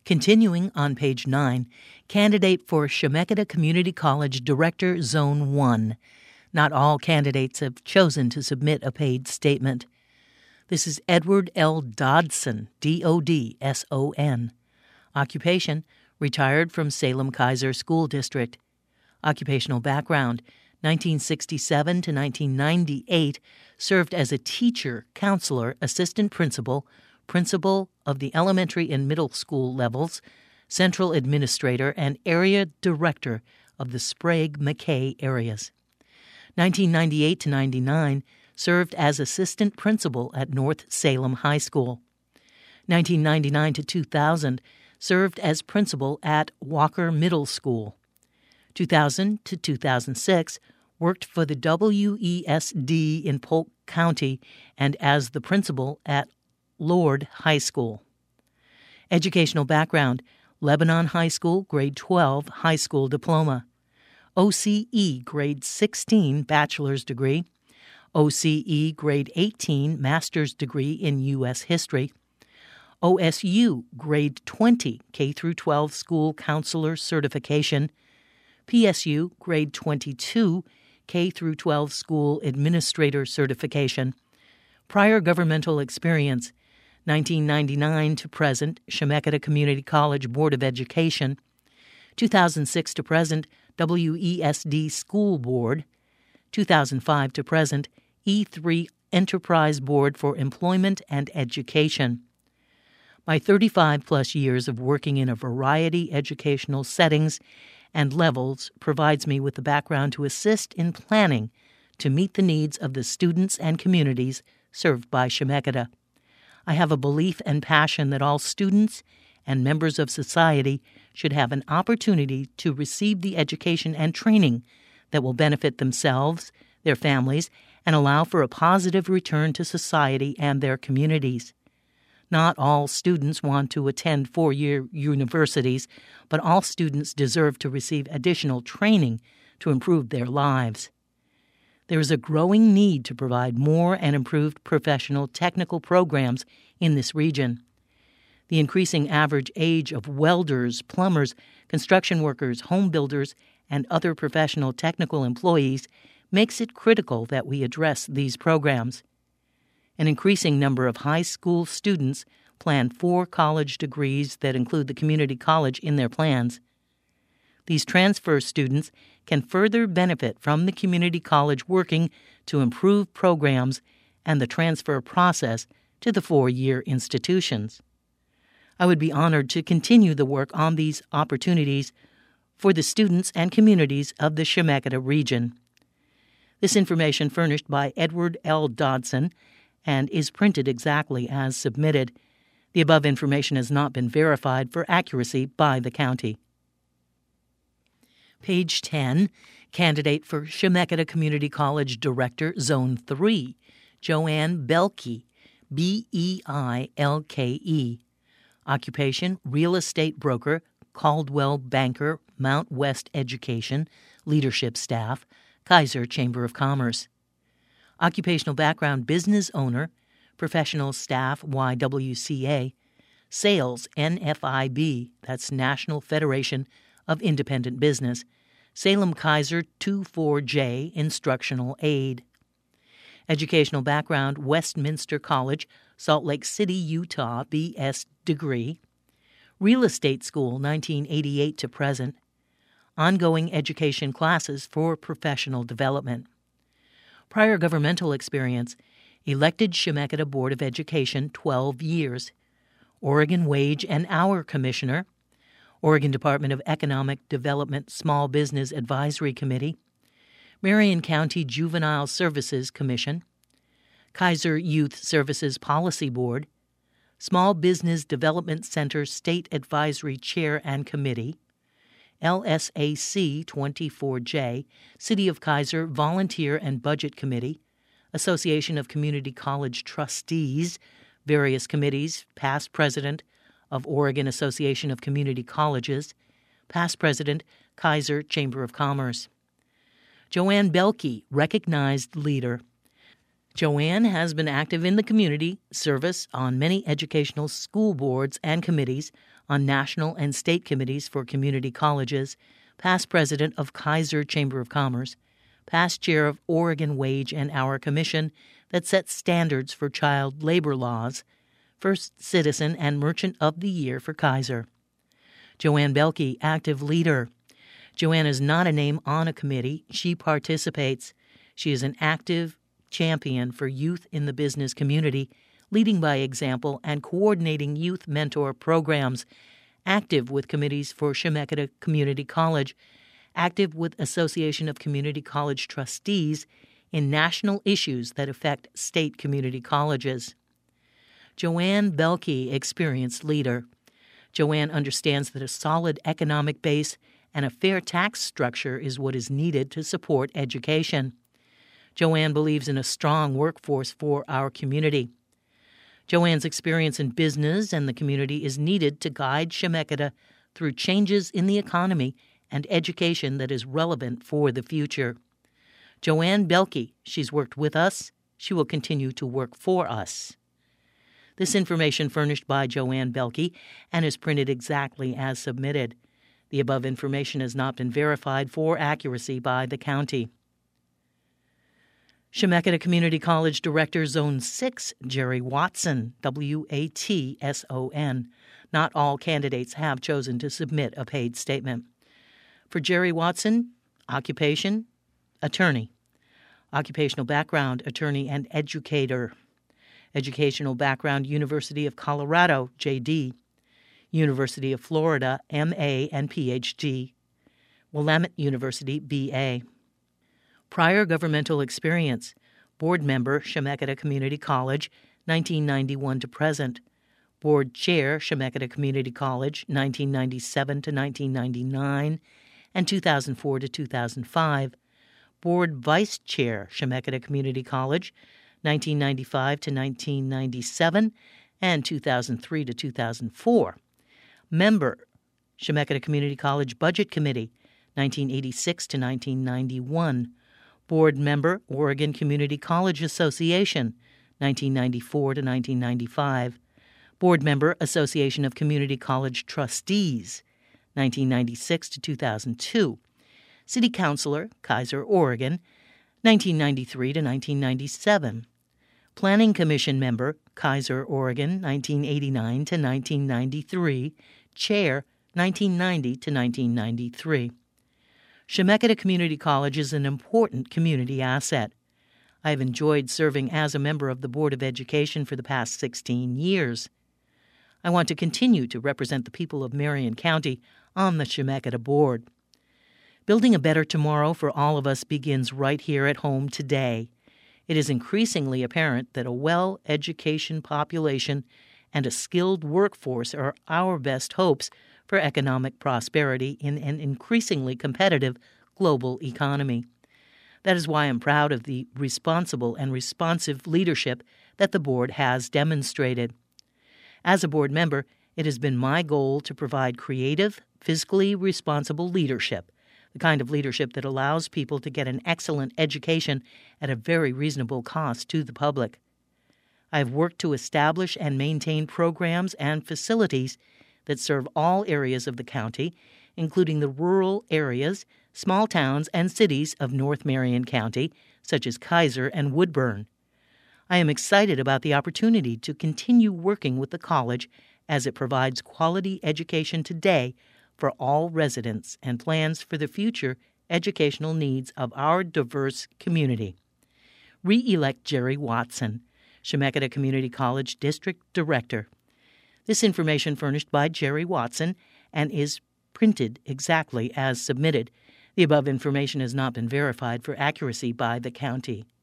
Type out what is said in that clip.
Continuing on page 9, candidate for Chemeketa Community College Director Zone 1. Not all candidates have chosen to submit a paid statement. This is Edward L. Dodson, D-O-D-S-O-N. Occupation, retired from Salem-Keizer School District. Occupational background, 1967 to 1998, served as a teacher, counselor, assistant principal, principal of the elementary and middle school levels, central administrator, and area director of the Sprague-McKay areas. 1998 to 99, served as assistant principal at North Salem High School. 1999 to 2000, served as principal at Walker Middle School. 2000 to 2006, worked for the WESD in Polk County and as the principal at Lord High School. Educational background, Lebanon High School, grade 12, high school diploma. OCE, grade 16, bachelor's degree. OCE, grade 18, master's degree in U.S. history. OSU, grade 20, K-12 school counselor certification. PSU, grade 22, K-12 school administrator certification. Prior governmental experience, 1999 to present, Chemeketa Community College Board of Education. 2006 to present, WESD School Board. 2005 to present, E3 Enterprise Board for Employment and Education. My 35-plus years of working in a variety educational settings and levels provides me with the background to assist in planning to meet the needs of the students and communities served by Chemeketa. I have a belief and passion that all students and members of society should have an opportunity to receive the education and training that will benefit themselves, their families, and allow for a positive return to society and their communities. Not all students want to attend four-year universities, but all students deserve to receive additional training to improve their lives. There is a growing need to provide more and improved professional technical programs in this region. The increasing average age of welders, plumbers, construction workers, home builders, and other professional technical employees makes it critical that we address these programs. An increasing number of high school students plan 4 college degrees that include the community college in their plans. These transfer students can further benefit from the community college working to improve programs and the transfer process to the 4-year institutions. I would be honored to continue the work on these opportunities for the students and communities of the Chemeketa region. This information furnished by Edward L. Dodson and is printed exactly as submitted. The above information has not been verified for accuracy by the county. Page 10, candidate for Chemeketa Community College Director, Zone 3, Joanne Belke, B-E-I-L-K-E. Occupation, real estate broker, Caldwell Banker, Mount West Education, leadership staff, Keizer Chamber of Commerce. Occupational background, business owner, professional staff, YWCA, sales, NFIB, that's National Federation of Independent Business, Salem-Keizer 24J, instructional aide. Educational background, Westminster College, Salt Lake City, Utah, B.S. degree. Real estate school, 1988 to present. Ongoing education classes for professional development. Prior governmental experience, elected Chemeketa Board of Education 12 years. Oregon Wage and Hour Commissioner. Oregon Department of Economic Development Small Business Advisory Committee. Marion County Juvenile Services Commission. Keizer Youth Services Policy Board. Small Business Development Center State Advisory Chair and Committee. LSAC 24J, City of Keizer Volunteer and Budget Committee, Association of Community College Trustees, various committees, past president of Oregon Association of Community Colleges, past president, Keizer Chamber of Commerce. Joanne Belke, recognized leader. Joanne has been active in the community service on many educational school boards and committees on national and state committees for community colleges, past president of Kaiser Chamber of Commerce, past chair of Oregon Wage and Hour Commission that sets standards for child labor laws, first citizen and merchant of the year for Kaiser. Joanne Belke, active leader. Joanne is not a name on a committee. She participates. She is an active champion for youth in the business community, leading by example and coordinating youth mentor programs, active with committees for Chemeketa Community College, active with Association of Community College Trustees in national issues that affect state community colleges. Joanne Belke, experienced leader. Joanne understands that a solid economic base and a fair tax structure is what is needed to support education. Joanne believes in a strong workforce for our community. Joanne's experience in business and the community is needed to guide Chemeketa through changes in the economy and education that is relevant for the future. Joanne Belke, she's worked with us. She will continue to work for us. This information furnished by Joanne Belke and is printed exactly as submitted. The above information has not been verified for accuracy by the county. Chemeketa Community College Director, Zone 6, Jerry Watson, W-A-T-S-O-N. Not all candidates have chosen to submit a paid statement. For Jerry Watson, occupation, attorney. Occupational background, attorney and educator. Educational background, University of Colorado, J.D. University of Florida, M.A. and Ph.D. Willamette University, B.A. Prior governmental experience, board member, Chemeketa Community College, 1991 to present. Board chair, Chemeketa Community College, 1997 to 1999 and 2004 to 2005. Board vice chair, Chemeketa Community College, 1995 to 1997 and 2003 to 2004. Member, Chemeketa Community College Budget Committee, 1986 to 1991. Board member, Oregon Community College Association, 1994 to 1995. Board member, Association of Community College Trustees, 1996 to 2002. City Councilor, Kaiser, Oregon, 1993 to 1997. Planning Commission member, Kaiser, Oregon, 1989 to 1993. Chair, 1990 to 1993. Chemeketa Community College is an important community asset. I have enjoyed serving as a member of the Board of Education for the past 16 years. I want to continue to represent the people of Marion County on the Chemeketa Board. Building a better tomorrow for all of us begins right here at home today. It is increasingly apparent that a well-educated population and a skilled workforce are our best hopes for economic prosperity in an increasingly competitive global economy. That is why I'm proud of the responsible and responsive leadership that the board has demonstrated. As a board member, it has been my goal to provide creative, fiscally responsible leadership, the kind of leadership that allows people to get an excellent education at a very reasonable cost to the public. I have worked to establish and maintain programs and facilities that serve all areas of the county, including the rural areas, small towns, and cities of North Marion County, such as Kaiser and Woodburn. I am excited about the opportunity to continue working with the college as it provides quality education today for all residents and plans for the future educational needs of our diverse community. Re-elect Jerry Watson, Chemeketa Community College District Director. This information furnished by Jerry Watson and is printed exactly as submitted. The above information has not been verified for accuracy by the county.